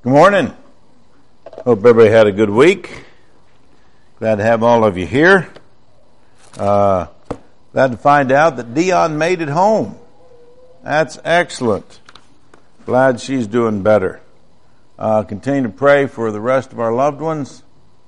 Good morning. Hope everybody had a good week. Glad to have all of you here. Glad to find out that Dion made it home. That's excellent. Glad she's doing better. Continue to pray for the rest of our loved ones.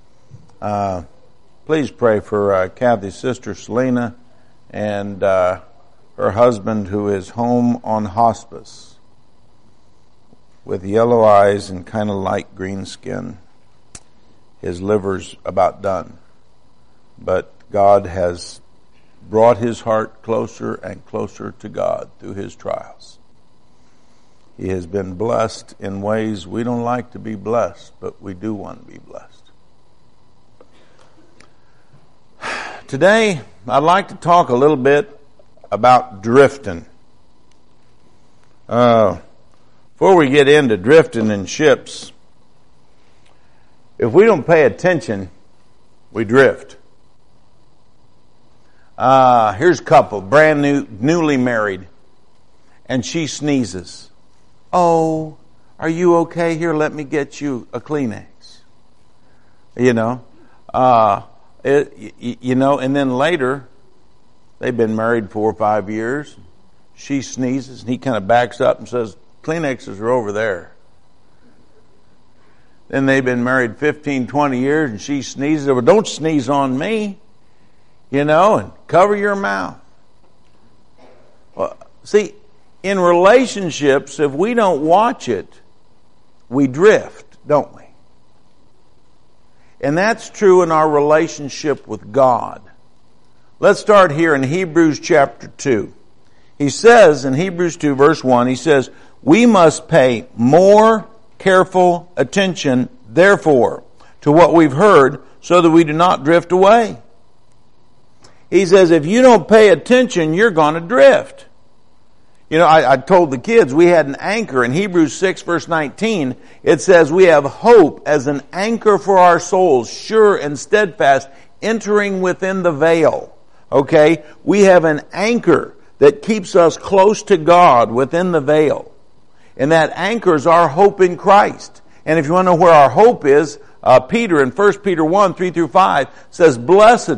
Please pray for Kathy's sister Selena and her husband who is home on hospice with yellow eyes and kind of light green skin. His liver's about done. But God has brought his heart closer and closer to God through his trials. He has been blessed in ways we don't like to be blessed, but we do want to be blessed. Today, I'd like to talk a little bit about drifting. Before we get into drifting in ships, if we don't pay attention, we drift. Here's a couple, newly married, and she sneezes. Oh, are you okay? Here, let me get you a Kleenex. And then later, they've been married 4 or 5 years. She sneezes, and he kind of backs up and says, Kleenexes are over there. Then they've been married 15, 20 years, and she sneezes. Well, don't sneeze on me, and cover your mouth. Well, see, in relationships, if we don't watch it, we drift, don't we? And that's true in our relationship with God. Let's start here in Hebrews chapter 2. He says in Hebrews 2 verse 1, he says, we must pay more careful attention, therefore, to what we've heard so that we do not drift away. He says, if you don't pay attention, you're going to drift. I told the kids we had an anchor in Hebrews 6 verse 19. It says we have hope as an anchor for our souls, sure and steadfast, entering within the veil. Okay? We have an anchor that keeps us close to God within the veil. And that anchors our hope in Christ. And if you want to know where our hope is, Peter in 1 Peter 1, 3 through 5 says, blessed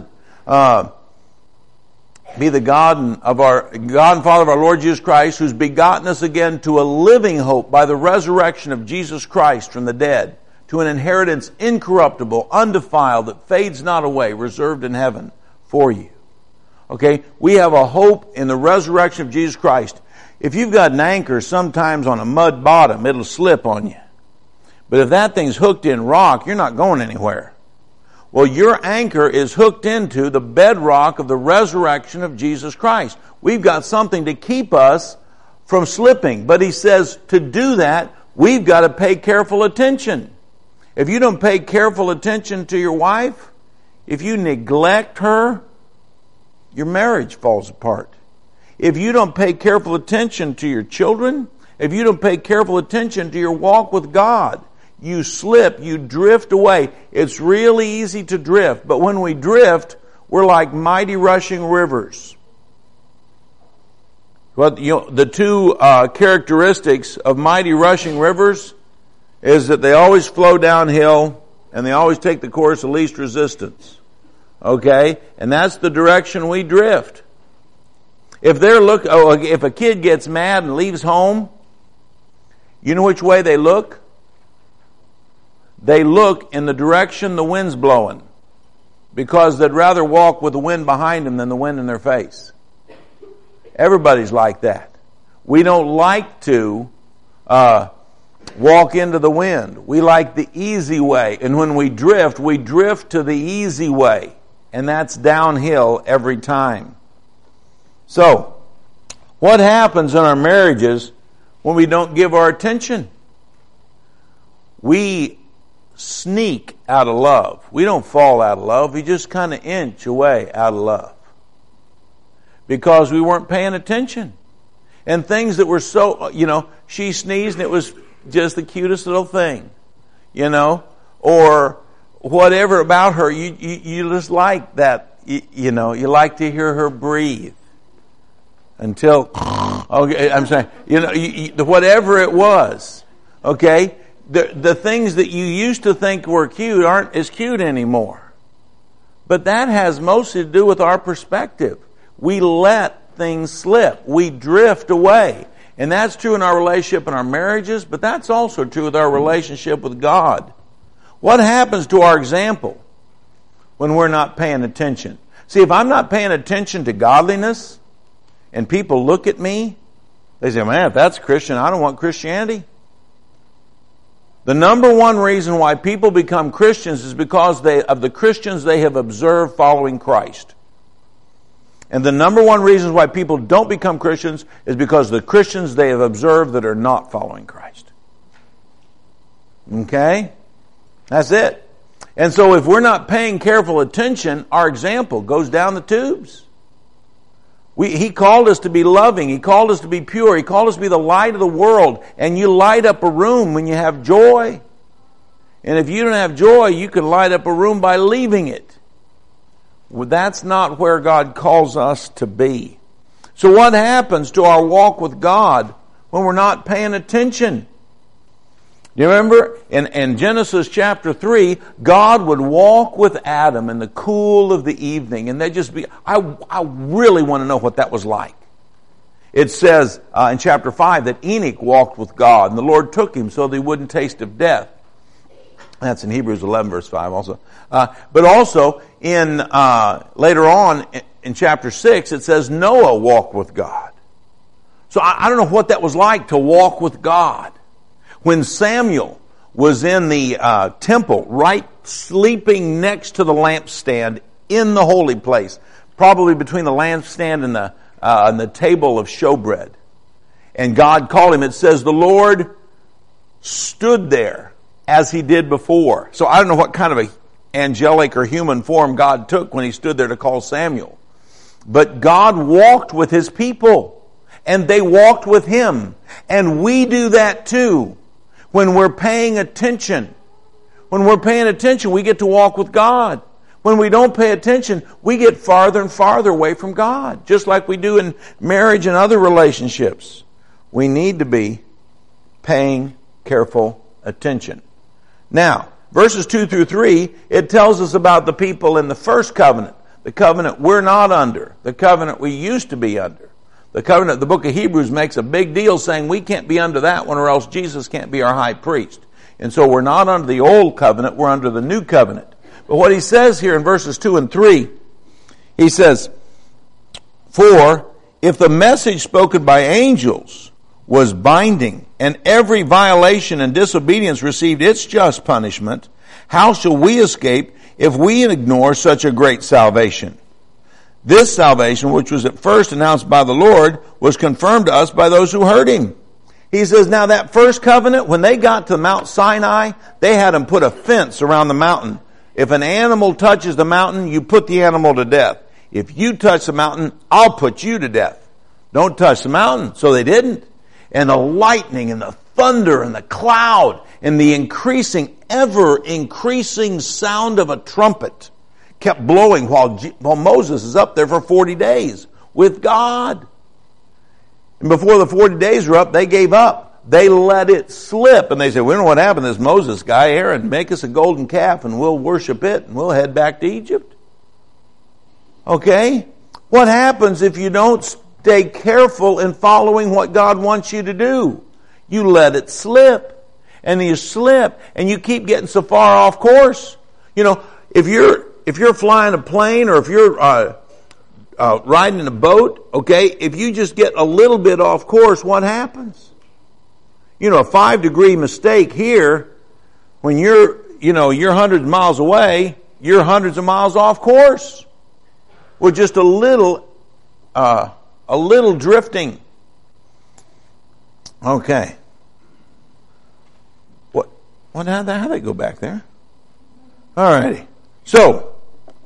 be the God and Father of our Lord Jesus Christ, who's begotten us again to a living hope by the resurrection of Jesus Christ from the dead, to an inheritance incorruptible, undefiled, that fades not away, reserved in heaven for you. Okay? We have a hope in the resurrection of Jesus Christ. If you've got an anchor, sometimes on a mud bottom, it'll slip on you. But if that thing's hooked in rock, you're not going anywhere. Well, your anchor is hooked into the bedrock of the resurrection of Jesus Christ. We've got something to keep us from slipping. But he says to do that, we've got to pay careful attention. If you don't pay careful attention to your wife, if you neglect her, your marriage falls apart. If you don't pay careful attention to your children, if you don't pay careful attention to your walk with God, you slip, you drift away. It's really easy to drift, but when we drift, we're like mighty rushing rivers. The two characteristics of mighty rushing rivers is that they always flow downhill and they always take the course of least resistance. Okay? And that's the direction we drift. If a kid gets mad and leaves home, you know which way they look? They look in the direction the wind's blowing, because they'd rather walk with the wind behind them than the wind in their face. Everybody's like that. We don't like to walk into the wind. We like the easy way. And when we drift to the easy way. And that's downhill every time. So, what happens in our marriages when we don't give our attention? We sneak out of love. We don't fall out of love. We just kind of inch away out of love. Because we weren't paying attention. And things that were so, she sneezed and it was just the cutest little thing. Or whatever about her, you just like that, you like to hear her breathe. Until, okay, I'm saying, whatever it was, okay, the things that you used to think were cute aren't as cute anymore. But that has mostly to do with our perspective. We let things slip. We drift away. And that's true in our relationship and our marriages, but that's also true with our relationship with God. What happens to our example when we're not paying attention? See, if I'm not paying attention to godliness and people look at me, they say, man, if that's Christian, I don't want Christianity. The number one reason why people become Christians is because of the Christians they have observed following Christ. And the number one reason why people don't become Christians is because the Christians they have observed that are not following Christ. Okay? That's it. And so if we're not paying careful attention, our example goes down the tubes. He called us to be loving. He called us to be pure. He called us to be the light of the world. And you light up a room when you have joy. And if you don't have joy, you can light up a room by leaving it. Well, that's not where God calls us to be. So what happens to our walk with God when we're not paying attention? Do you remember in Genesis chapter 3, God would walk with Adam in the cool of the evening, and they'd just be, I really want to know what that was like. It says in chapter 5 that Enoch walked with God, and the Lord took him so that he wouldn't taste of death. That's in Hebrews 11 verse 5 also. But also in later on in chapter 6, it says Noah walked with God. So I don't know what that was like to walk with God. When Samuel was in the temple, right sleeping next to the lampstand in the holy place, probably between the lampstand and the table of showbread. And God called him. It says the Lord stood there as he did before. So I don't know what kind of a angelic or human form God took when he stood there to call Samuel. But God walked with his people, and they walked with him. And we do that too. When we're paying attention. When we're paying attention, we get to walk with God. When we don't pay attention, we get farther and farther away from God. Just like we do in marriage and other relationships. We need to be paying careful attention. Now, verses 2 through 3, it tells us about the people in the first covenant. The covenant we're not under. The covenant we used to be under. The covenant, the book of Hebrews makes a big deal saying we can't be under that one or else Jesus can't be our high priest. And so we're not under the old covenant, we're under the new covenant. But what he says here in verses 2 and 3, he says, for if the message spoken by angels was binding and every violation and disobedience received its just punishment, how shall we escape if we ignore such a great salvation? This salvation, which was at first announced by the Lord, was confirmed to us by those who heard him. He says, now that first covenant, when they got to Mount Sinai, they had them put a fence around the mountain. If an animal touches the mountain, you put the animal to death. If you touch the mountain, I'll put you to death. Don't touch the mountain. So they didn't. And the lightning and the thunder and the cloud and the ever increasing sound of a trumpet kept blowing while Moses is up there for 40 days with God. And before the 40 days were up, they gave up. They let it slip. And they said, we don't know what happened to this Moses guy. Aaron, make us a golden calf and we'll worship it and we'll head back to Egypt. Okay? What happens if you don't stay careful in following what God wants you to do? You let it slip. And you slip and you keep getting so far off course. You know, if you're flying a plane or if you're riding in a boat, okay, if you just get a little bit off course, what happens? You know, a 5-degree mistake here, when you're hundreds of miles away, you're hundreds of miles off course. With just a little drifting. Okay. How'd they go back there? Alrighty. So,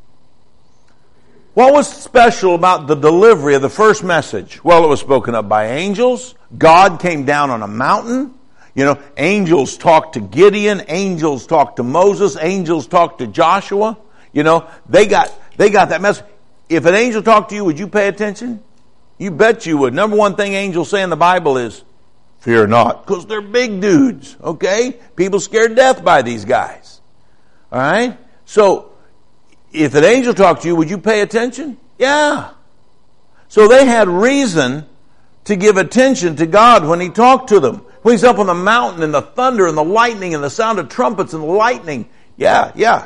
what was special about the delivery of the first message? Well, it was spoken of by angels. God came down on a mountain. You know, angels talked to Gideon. Angels talked to Moses. Angels talked to Joshua. You know, they got that message. If an angel talked to you, would you pay attention? You bet you would. Number one thing angels say in the Bible is, Fear not, because they're big dudes, okay? People scared to death by these guys. All right? So, if an angel talked to you, would you pay attention? Yeah. So they had reason to give attention to God when He talked to them. When He's up on the mountain and the thunder and the lightning and the sound of trumpets and the lightning. Yeah.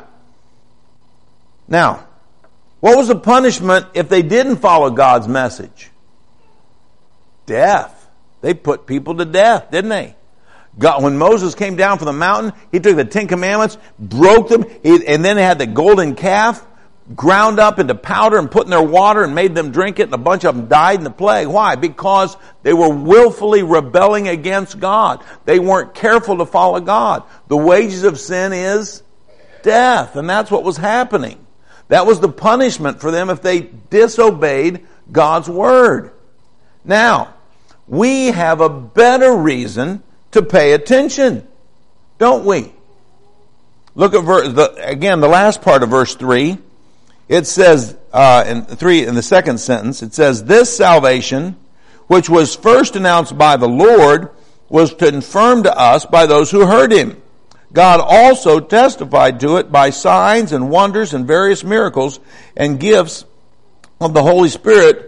Now, what was the punishment if they didn't follow God's message? Death. They put people to death, didn't they? God, when Moses came down from the mountain, he took the 10 Commandments, broke them, and then they had the golden calf ground up into powder and put in their water and made them drink it, and a bunch of them died in the plague. Why? Because they were willfully rebelling against God. They weren't careful to follow God. The wages of sin is death, and that's what was happening. That was the punishment for them if they disobeyed God's word. Now, we have a better reason to pay attention, don't we? Look at the last part of verse 3. It says, in the second sentence, it says, this salvation, which was first announced by the Lord, was confirmed to us by those who heard Him. God also testified to it by signs and wonders and various miracles and gifts of the Holy Spirit,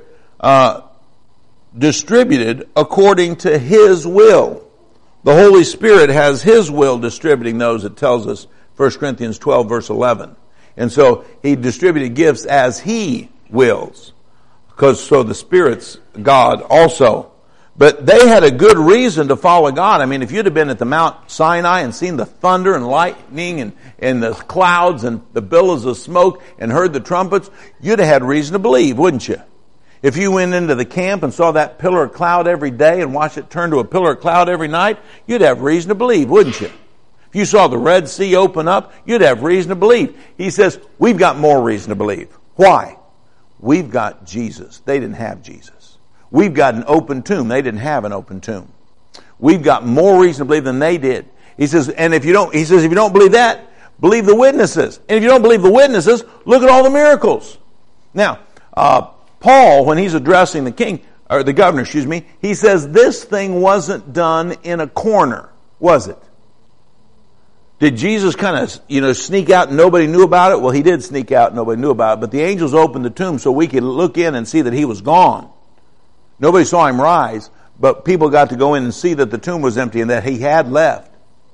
distributed according to His will. The Holy Spirit has His will distributing those, it tells us, 1 Corinthians 12 verse 11. And so He distributed gifts as He wills. So the Spirit's God also. But they had a good reason to follow God. I mean, if you'd have been at the Mount Sinai and seen the thunder and lightning and the clouds and the billows of smoke and heard the trumpets, you'd have had reason to believe, wouldn't you? If you went into the camp and saw that pillar of cloud every day and watched it turn to a pillar of cloud every night, you'd have reason to believe, wouldn't you? If you saw the Red Sea open up, you'd have reason to believe. He says, we've got more reason to believe. Why? We've got Jesus. They didn't have Jesus. We've got an open tomb. They didn't have an open tomb. We've got more reason to believe than they did. He says, if you don't believe that, believe the witnesses. And if you don't believe the witnesses, look at all the miracles. Now, Paul, when he's addressing the governor, he says this thing wasn't done in a corner, was it? Did Jesus kind of, sneak out and nobody knew about it? Well, He did sneak out and nobody knew about it, but the angels opened the tomb so we could look in and see that He was gone. Nobody saw Him rise, but people got to go in and see that the tomb was empty and that He had left.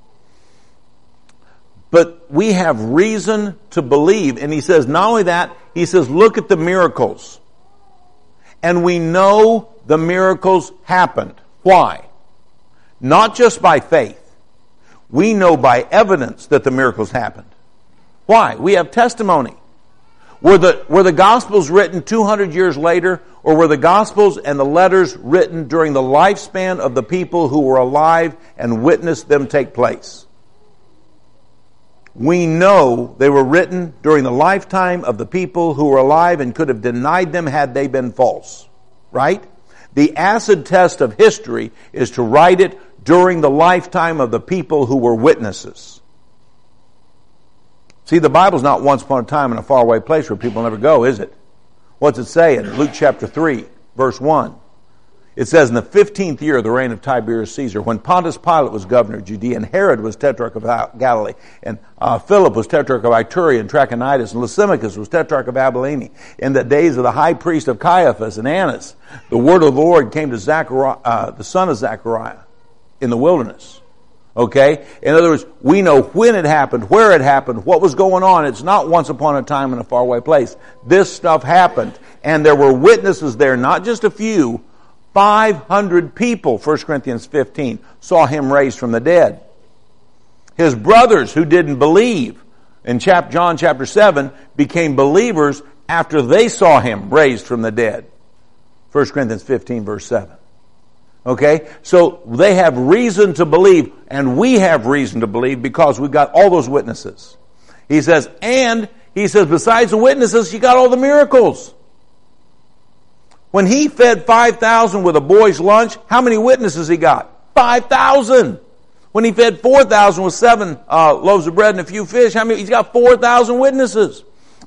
But we have reason to believe, and he says, not only that, he says, look at the miracles. And we know the miracles happened. Why? Not just by faith. We know by evidence that the miracles happened. Why? We have testimony. Were the Gospels written 200 years later, or were the Gospels and the letters written during the lifespan of the people who were alive and witnessed them take place? We know they were written during the lifetime of the people who were alive and could have denied them had they been false. Right? The acid test of history is to write it during the lifetime of the people who were witnesses. See, the Bible's not once upon a time in a faraway place where people never go, is it? What's it say in Luke chapter 3, verse 1? It says, in the 15th year of the reign of Tiberius Caesar, when Pontius Pilate was governor of Judea, and Herod was tetrarch of Galilee, and Philip was tetrarch of Iturea and Trachonitis, and Lysimachus was tetrarch of Abilene, in the days of the high priest of Caiaphas and Annas, the word of the Lord came to Zechariah, the son of Zechariah, in the wilderness. Okay? In other words, we know when it happened, where it happened, what was going on. It's not once upon a time in a faraway place. This stuff happened. And there were witnesses there, not just a few. 500 people, 1 Corinthians 15, saw Him raised from the dead. His brothers who didn't believe in John chapter 7 became believers after they saw Him raised from the dead. 1 Corinthians 15 verse 7. Okay? So they have reason to believe, and we have reason to believe because we've got all those witnesses. He says, besides the witnesses, you got all the miracles. When He fed 5,000 with a boy's lunch, how many witnesses He got? 5,000. When He fed 4,000 with 7 loaves of bread and a few fish, how many? He's got 4,000 witnesses.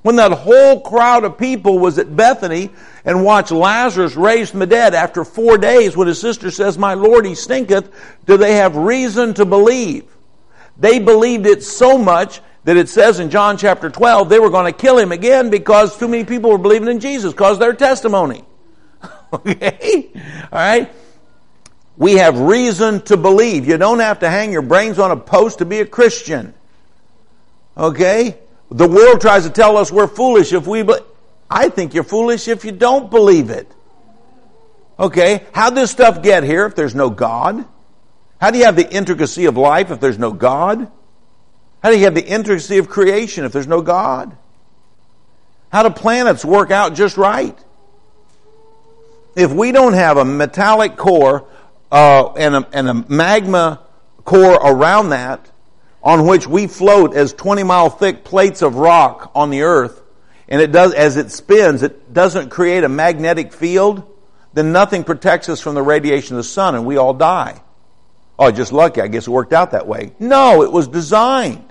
When that whole crowd of people was at Bethany and watched Lazarus raised from the dead after 4 days, when his sister says, "My Lord, he stinketh," do they have reason to believe? They believed it so much that it says in John chapter 12, they were going to kill him again because too many people were believing in Jesus because of their testimony. Okay? All right? We have reason to believe. You don't have to hang your brains on a post to be a Christian. Okay? The world tries to tell us we're foolish if we believe. I think you're foolish if you don't believe it. Okay? How'd this stuff get here if there's no God? How do you have the intricacy of life if there's no God? How do you have the intricacy of creation if there's no God? How do planets work out just right? If we don't have a metallic core and a magma core around that, on which we float as 20-mile thick plates of rock on the earth, and it does, as it spins, it doesn't create a magnetic field, then nothing protects us from the radiation of the sun and we all die. Oh, just lucky, I guess it worked out that way. No, it was designed.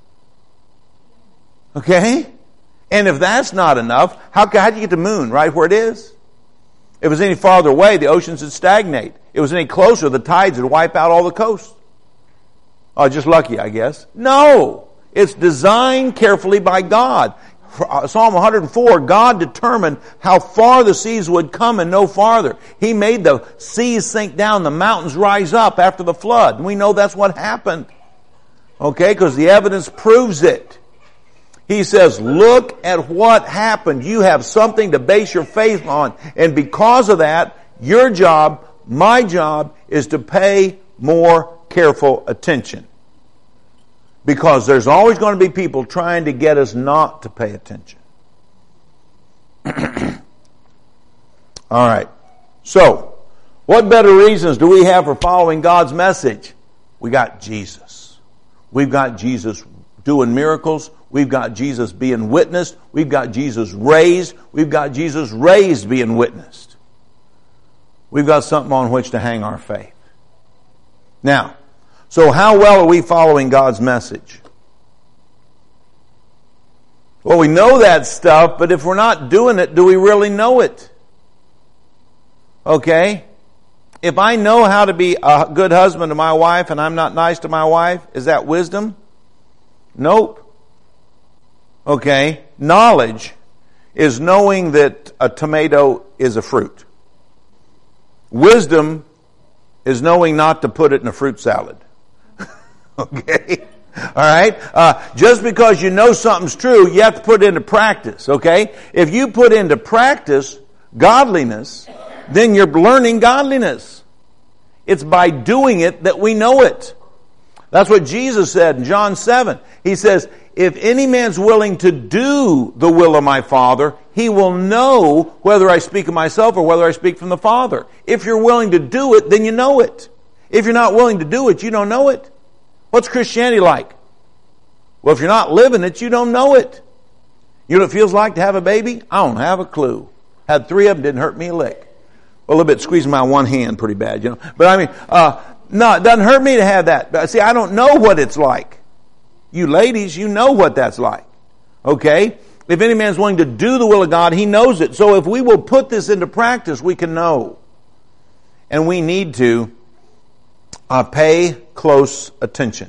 Okay? And if that's not enough, how do you get to the moon right where it is? If it was any farther away, the oceans would stagnate. If it was any closer, the tides would wipe out all the coast. Oh, just lucky, I guess. No! It's designed carefully by God. Psalm 104, God determined how far the seas would come and no farther. He made the seas sink down, the mountains rise up after the flood. And we know that's what happened. Okay, because the evidence proves it. He says, look at what happened. You have something to base your faith on. And because of that, your job, my job, is to pay more careful attention. Because there's always going to be people trying to get us not to pay attention. All right. So, what better reasons do we have for following God's message? We got Jesus. We've got Jesus doing miracles. We've got Jesus being witnessed. We've got Jesus raised. We've got Jesus raised being witnessed. We've got something on which to hang our faith. Now, so how well are we following God's message? Well, we know that stuff, but if we're not doing it, do we really know it? Okay? If I know how to be a good husband to my wife and I'm not nice to my wife, is that wisdom? Nope. Okay? Knowledge is knowing that a tomato is a fruit. Wisdom is knowing not to put it in a fruit salad. Okay? All right? Just because you know something's true, you have to put it into practice. Okay? If you put into practice godliness, then you're learning godliness. It's by doing it that we know it. That's what Jesus said in John 7. He says, if any man's willing to do the will of my Father, he will know whether I speak of myself or whether I speak from the Father. If you're willing to do it, then you know it. If you're not willing to do it, you don't know it. What's Christianity like? Well, if you're not living it, you don't know it. You know what it feels like to have a baby? I don't have a clue. Had 3 of them, didn't hurt me a lick. Well, a little bit squeezing my one hand pretty bad, you know. But I mean, no, it doesn't hurt me to have that. But see, I don't know what it's like. You ladies, you know what that's like. Okay? If any man's willing to do the will of God, he knows it. So if we will put this into practice, we can know. And we need to pay close attention.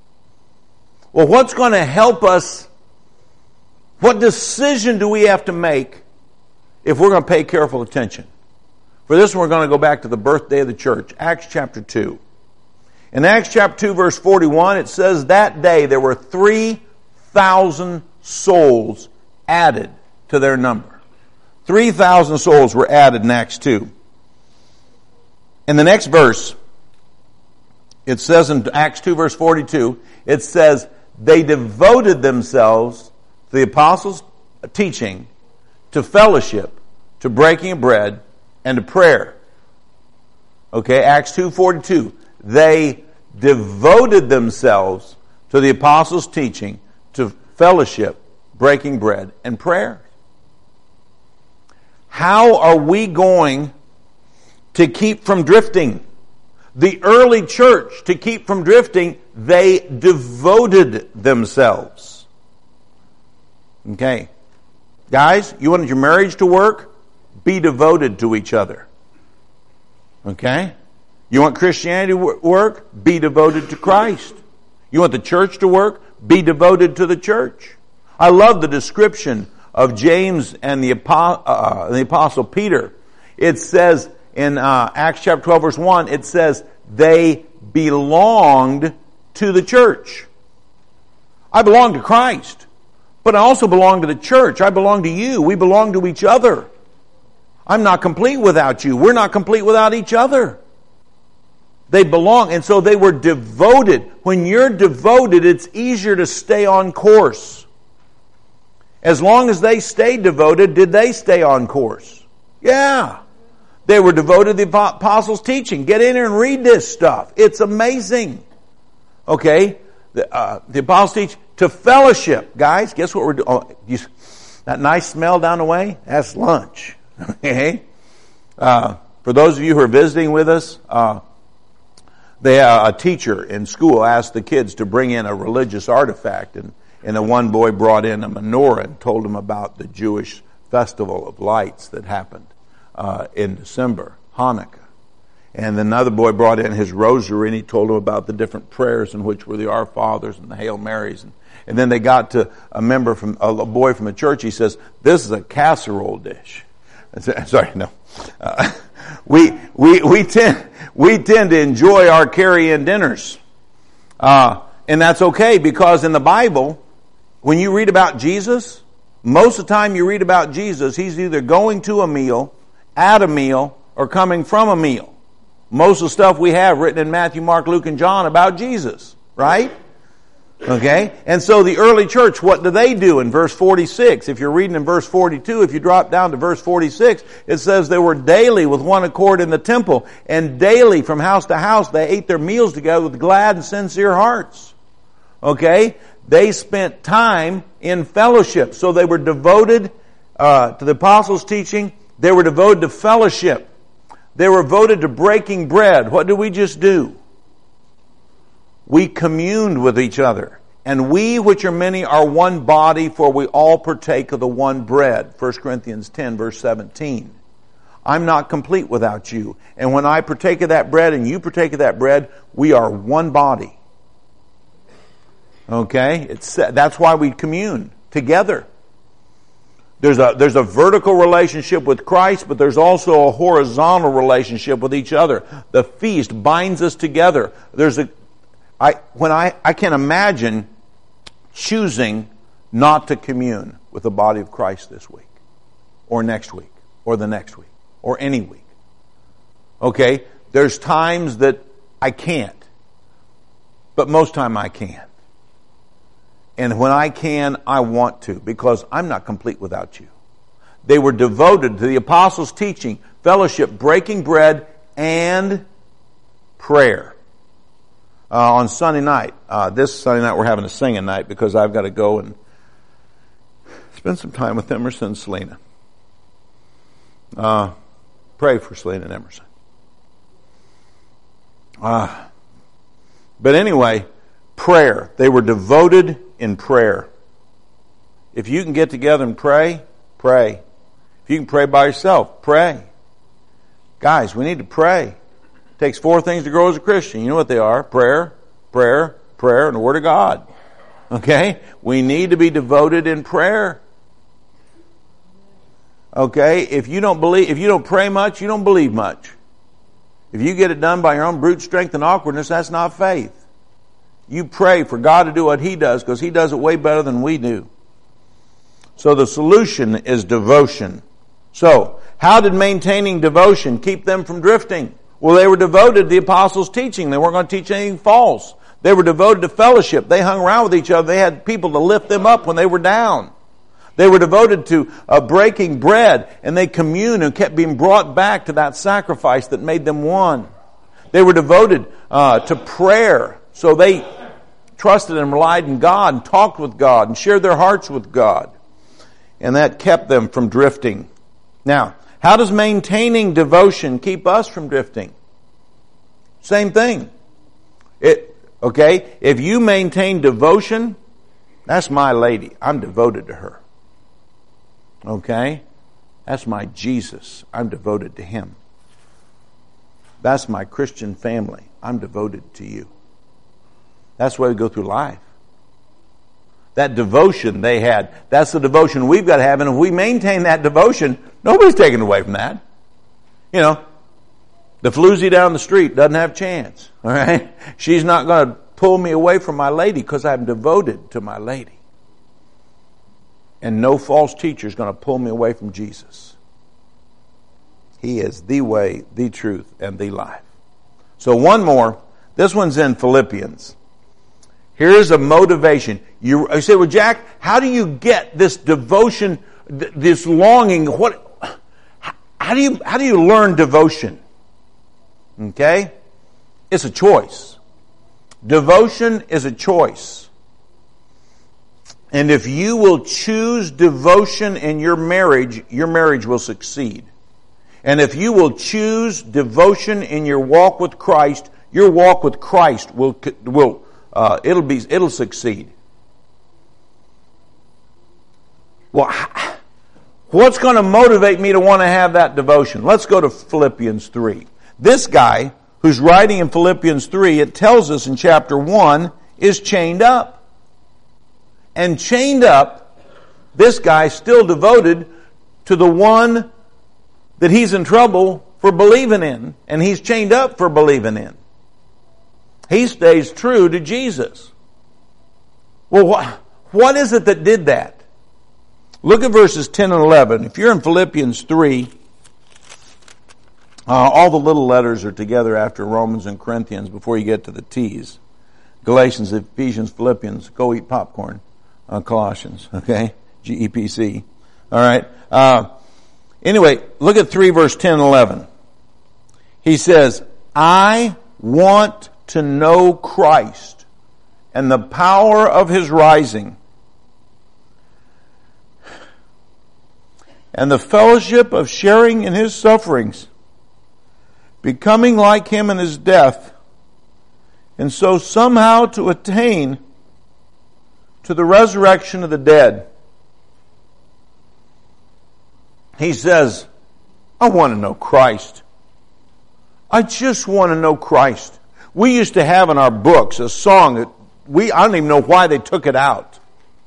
Well, what's going to help us? What decision do we have to make if we're going to pay careful attention? For this one, we're going to go back to the birthday of the church, Acts chapter 2. In Acts chapter 2, verse 41, it says that day there were 3,000 souls added to their number. 3,000 souls were added in Acts 2. In the next verse, it says in Acts 2, verse 42, it says, they devoted themselves to the apostles' teaching, to fellowship, to breaking of bread, and to prayer. Okay, Acts 2:42. They devoted themselves to the apostles' teaching, to fellowship, breaking bread, and prayer. How are we going to keep from drifting? The early church, to keep from drifting, they devoted themselves. Okay. Guys, you want your marriage to work? Be devoted to each other. Okay? You want Christianity to work? Be devoted to Christ. You want the church to work? Be devoted to the church. I love the description of James and the Apostle Peter. It says in Acts chapter 12 verse 1, it says, they belonged to the church. I belong to Christ, but I also belong to the church. I belong to you. We belong to each other. I'm not complete without you. We're not complete without each other. They belong, and so they were devoted. When you're devoted, it's easier to stay on course. As long as they stayed devoted, did they stay on course? Yeah. They were devoted to the apostles' teaching. Get in here and read this stuff. It's amazing. Okay? The apostles teach to fellowship. Guys, guess what we're doing? Oh, that nice smell down the way? That's lunch. Okay? For those of you who are visiting with us, a teacher in school asked the kids to bring in a religious artifact, and the one boy brought in a menorah and told them about the Jewish festival of lights that happened in December, Hanukkah. And another boy brought in his rosary, and he told them about the different prayers, in which were the Our Fathers and the Hail Marys. And then they got to a boy from a church. He says, "This is a casserole dish." Sorry, no. We tend to enjoy our carry-in dinners, and that's okay, because in the Bible, when you read about Jesus, most of the time you read about Jesus, he's either going to a meal, at a meal, or coming from a meal. Most of the stuff we have written in Matthew, Mark, Luke, and John about Jesus, right? Okay? And so the early church, what do they do in verse 46? If you're reading in verse 42, if you drop down to verse 46, it says they were daily with one accord in the temple, and daily from house to house they ate their meals together with glad and sincere hearts. Okay? They spent time in fellowship. So they were devoted to the apostles' teaching. They were devoted to fellowship. They were devoted to breaking bread. What did we just do? We communed with each other. And we, which are many, are one body, for we all partake of the one bread. 1 Corinthians 10, verse 17. I'm not complete without you. And when I partake of that bread and you partake of that bread, we are one body. Okay? That's why we commune together. There's a vertical relationship with Christ, but there's also a horizontal relationship with each other. The feast binds us together. I can't imagine choosing not to commune with the body of Christ this week, or next week, or the next week, or any week. Okay? There's times that I can't, but most time I can. And when I can, I want to, because I'm not complete without you. They were devoted to the apostles' teaching, fellowship, breaking bread, and prayer. On Sunday night, this Sunday night we're having a singing night, because I've got to go and spend some time with Emerson and Selena. Pray for Selena and Emerson. But anyway, prayer. They were devoted in prayer. If you can get together and pray, pray. If you can pray by yourself, pray. Guys, we need to pray. It takes 4 things to grow as a Christian. You know what they are: prayer, prayer, prayer, and the Word of God. Okay? We need to be devoted in prayer. Okay? If you don't pray much, you don't believe much. If you get it done by your own brute strength and awkwardness, that's not faith. You pray for God to do what He does, because He does it way better than we do. So the solution is devotion. So, how did maintaining devotion keep them from drifting? Well, they were devoted to the apostles' teaching. They weren't going to teach anything false. They were devoted to fellowship. They hung around with each other. They had people to lift them up when they were down. They were devoted to breaking bread, and they communed and kept being brought back to that sacrifice that made them one. They were devoted to prayer. So they trusted and relied on God and talked with God and shared their hearts with God. And that kept them from drifting. Now, how does maintaining devotion keep us from drifting? Same thing. If you maintain devotion, that's my lady. I'm devoted to her. Okay? That's my Jesus. I'm devoted to Him. That's my Christian family. I'm devoted to you. That's the way we go through life. That devotion they had, that's the devotion we've got to have. And if we maintain that devotion, nobody's taken away from that. You know, the floozy down the street doesn't have a chance. All right? She's not going to pull me away from my lady because I'm devoted to my lady. And no false teacher is going to pull me away from Jesus. He is the way, the truth, and the life. So one more. This one's in Philippians. Here's a motivation. You say, well, Jack, how do you get this devotion, this longing? How do you learn devotion? Okay? It's a choice. Devotion is a choice. And if you will choose devotion in your marriage will succeed. And if you will choose devotion in your walk with Christ, your walk with Christ it'll succeed. Well, what's going to motivate me to want to have that devotion? Let's go to Philippians 3. This guy who's writing in Philippians 3, it tells us in chapter 1, is chained up. And chained up, this guy's still devoted to the one that he's in trouble for believing in. And he's chained up for believing in. He stays true to Jesus. Well, what is it that did that? Look at verses 10 and 11. If you're in Philippians 3, all the little letters are together after Romans and Corinthians before you get to the T's. Galatians, Ephesians, Philippians, go eat popcorn. Colossians, okay? GEPC. All right. Anyway, look at 3 verse 10 and 11. He says, I want to know Christ and the power of His rising and the fellowship of sharing in His sufferings, becoming like Him in His death, and so somehow to attain to the resurrection of the dead. He says, I want to know Christ. I just want to know Christ. We used to have in our books a song that I don't even know why they took it out.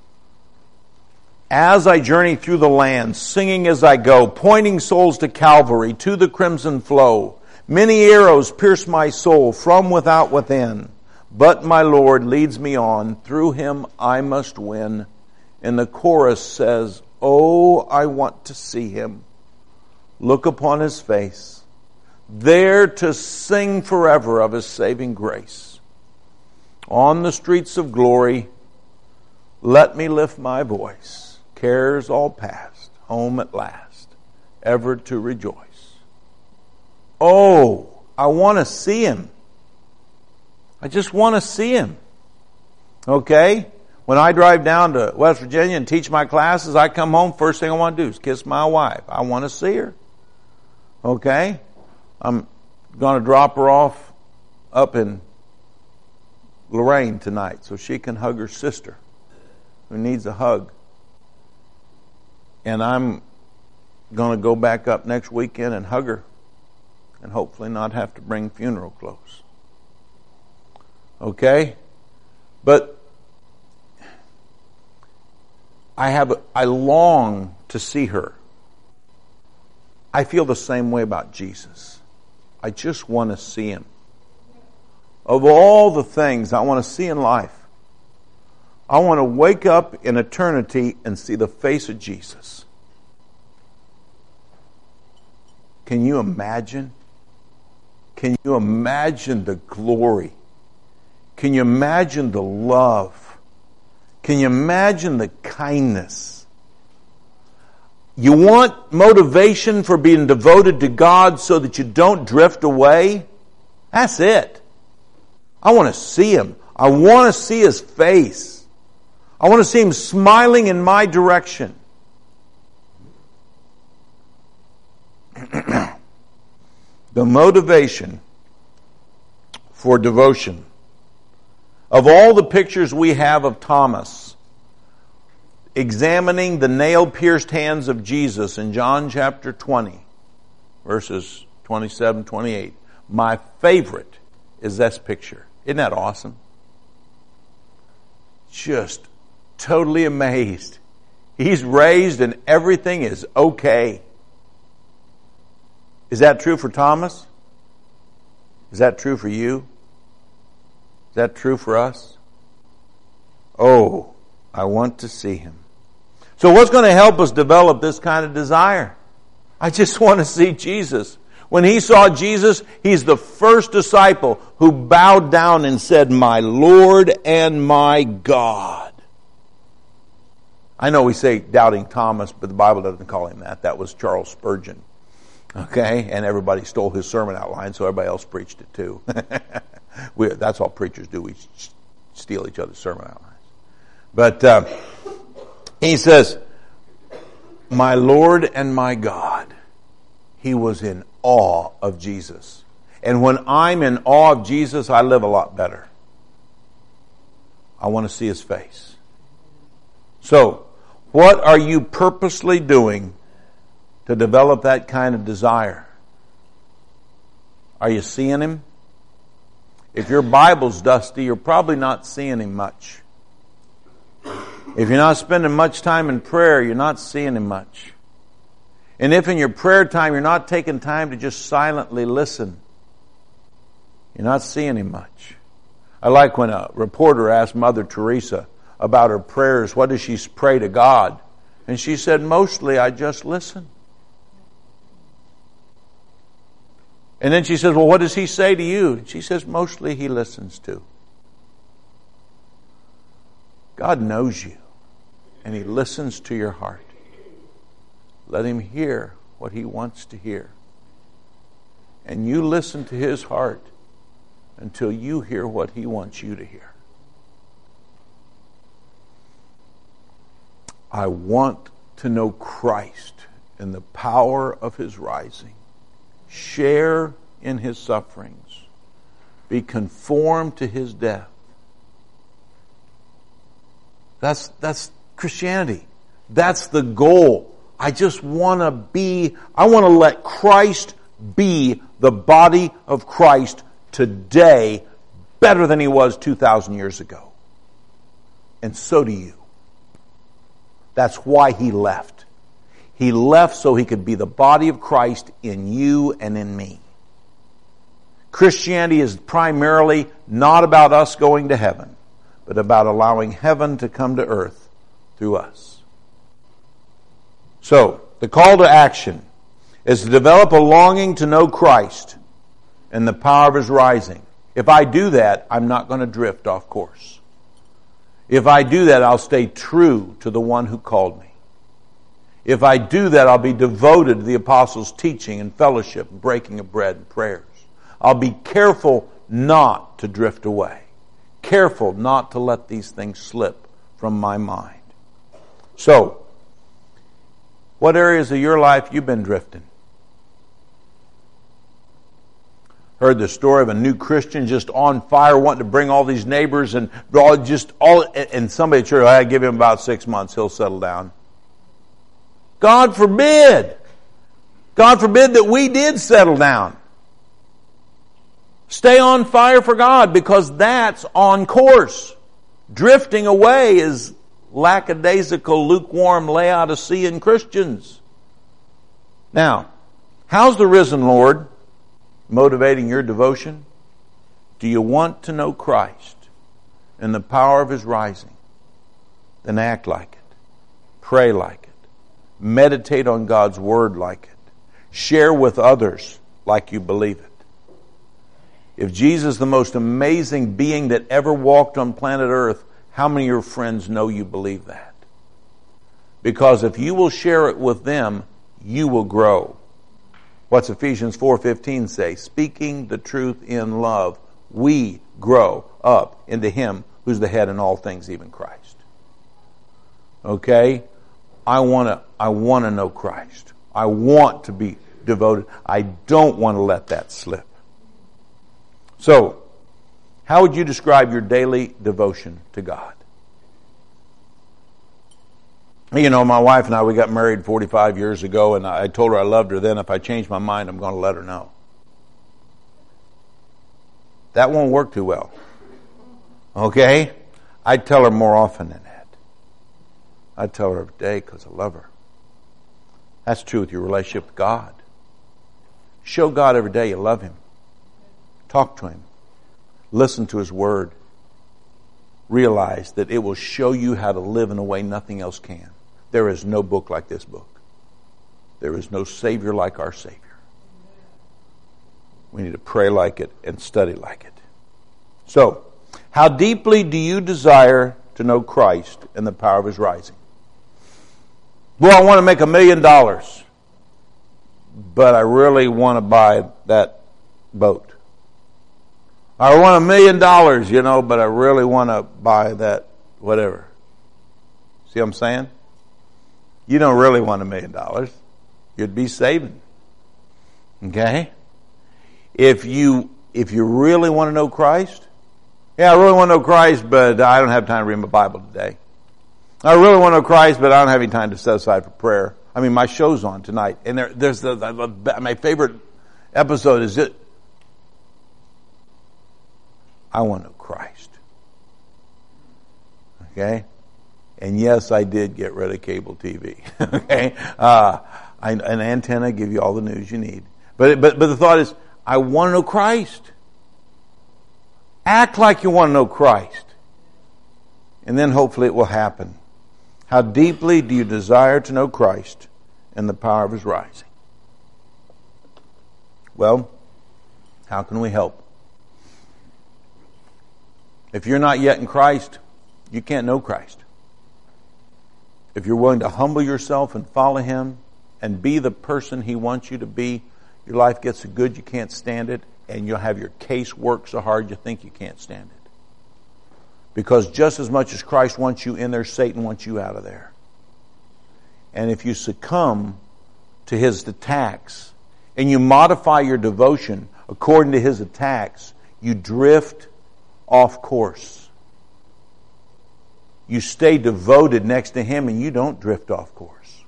As I journey through the land, singing as I go, pointing souls to Calvary, to the crimson flow. Many arrows pierce my soul from without within. But my Lord leads me on. Through Him I must win. And the chorus says, oh, I want to see Him. Look upon His face. There to sing forever of His saving grace. On the streets of glory, let me lift my voice. Cares all past, home at last, ever to rejoice. Oh, I want to see Him. I just want to see Him. Okay? When I drive down to West Virginia and teach my classes, I come home, first thing I want to do is kiss my wife. I want to see her. Okay? I'm going to drop her off up in Lorraine tonight so she can hug her sister who needs a hug. And I'm going to go back up next weekend and hug her and hopefully not have to bring funeral clothes. Okay? But I long to see her. I feel the same way about Jesus. I just want to see Him. Of all the things I want to see in life, I want to wake up in eternity and see the face of Jesus. Can you imagine? Can you imagine the glory? Can you imagine the love? Can you imagine the kindness? You want motivation for being devoted to God so that you don't drift away? That's it. I want to see Him. I want to see His face. I want to see Him smiling in my direction. The motivation for devotion. Of all the pictures we have of Thomas examining the nail-pierced hands of Jesus in John chapter 20, verses 27, 28. My favorite is this picture. Isn't that awesome? Just totally amazed. He's raised and everything is okay. Is that true for Thomas? Is that true for you? Is that true for us? Oh, I want to see him. So what's going to help us develop this kind of desire? I just want to see Jesus. When he saw Jesus, he's the first disciple who bowed down and said, my Lord and my God. I know we say doubting Thomas, but the Bible doesn't call him that. That was Charles Spurgeon. Okay? And everybody stole his sermon outline, so everybody else preached it too. That's all preachers do. We steal each other's sermon outlines. But he says, my Lord and my God. He was in awe of Jesus. And when I'm in awe of Jesus, I live a lot better. I want to see his face. So, what are you purposely doing to develop that kind of desire? Are you seeing him? If your Bible's dusty, you're probably not seeing him much. If you're not spending much time in prayer, you're not seeing him much. And if in your prayer time you're not taking time to just silently listen, you're not seeing him much. I like when a reporter asked Mother Teresa about her prayers, what does she pray to God? And she said, mostly I just listen. And then she says, well, what does he say to you? And she says, mostly he listens too. God knows you, and he listens to your heart. Let him hear what he wants to hear. And you listen to his heart until you hear what he wants you to hear. I want to know Christ in the power of his rising. Share in his sufferings. Be conformed to his death. That's Christianity. That's the goal. I want to let Christ be the body of Christ today better than he was 2,000 years ago. And so do you. That's why he left. He left so he could be the body of Christ in you and in me. Christianity is primarily not about us going to heaven, but about allowing heaven to come to earth through us. So, the call to action is to develop a longing to know Christ and the power of his rising. If I do that, I'm not going to drift off course. If I do that, I'll stay true to the one who called me. If I do that, I'll be devoted to the apostles' teaching and fellowship and breaking of bread and prayers. I'll be careful not to drift away. Careful not to let these things slip from my mind. So, what areas of your life you've been drifting? Heard the story of a new Christian just on fire, wanting to bring all these neighbors and somebody at church, I give him about 6 months, he'll settle down. God forbid. God forbid that we did settle down. Stay on fire for God, because that's on course. Drifting away is lackadaisical, lukewarm, Laodicean Christians. Now, how's the risen Lord motivating your devotion? Do you want to know Christ and the power of his rising? Then act like it. Pray like it. Meditate on God's word like it. Share with others like you believe it. If Jesus is the most amazing being that ever walked on planet Earth, how many of your friends know you believe that? Because if you will share it with them, you will grow. What's Ephesians 4:15 say? Speaking the truth in love, we grow up into him who's the head in all things, even Christ. Okay? I want to know Christ. I want to be devoted. I don't want to let that slip. So, how would you describe your daily devotion to God? You know, my wife and I, we got married 45 years ago, and I told her I loved her then. If I change my mind, I'm going to let her know. That won't work too well. Okay? I'd tell her more often than that. I'd tell her every day because I love her. That's true with your relationship with God. Show God every day you love Him. Talk to Him. Listen to His Word. Realize that it will show you how to live in a way nothing else can. There is no book like this book. There is no Savior like our Savior. We need to pray like it and study like it. So, how deeply do you desire to know Christ and the power of His rising? Well, I want to make $1 million, but I really want to buy that boat. I want $1 million, but I really want to buy that whatever. See what I'm saying? You don't really want $1 million. You'd be saving. Okay? If you really want to know Christ, I really want to know Christ, but I don't have time to read my Bible today. I really want to know Christ, but I don't have any time to set aside for prayer. I mean, my show's on tonight, and there's my favorite episode is it. I want to know Christ. Okay? And yes, I did get rid of cable TV. Okay? An antenna give you all the news you need. But the thought is, I want to know Christ. Act like you want to know Christ. And then hopefully it will happen. How deeply do you desire to know Christ and the power of His rising? Well, how can we help? If you're not yet in Christ, you can't know Christ. If you're willing to humble yourself and follow Him and be the person He wants you to be, your life gets so good you can't stand it, and you'll have your case work so hard you think you can't stand it. Because just as much as Christ wants you in there, Satan wants you out of there. And if you succumb to his attacks and you modify your devotion according to his attacks, you drift off course. You stay devoted next to Him and you don't drift off course.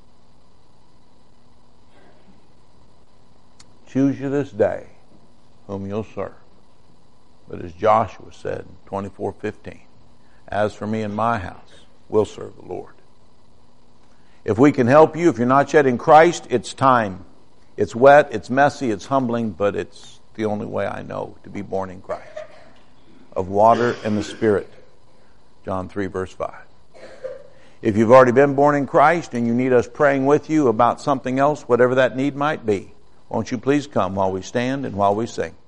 Choose you this day whom you'll serve. But as Joshua said in 24:15, as for me and my house, we'll serve the Lord. If we can help you, if you're not yet in Christ, it's time. It's wet, it's messy, it's humbling, but it's the only way I know to be born in Christ. Of water and the Spirit. John 3 verse 5. If you've already been born in Christ and you need us praying with you about something else, whatever that need might be, won't you please come while we stand and while we sing.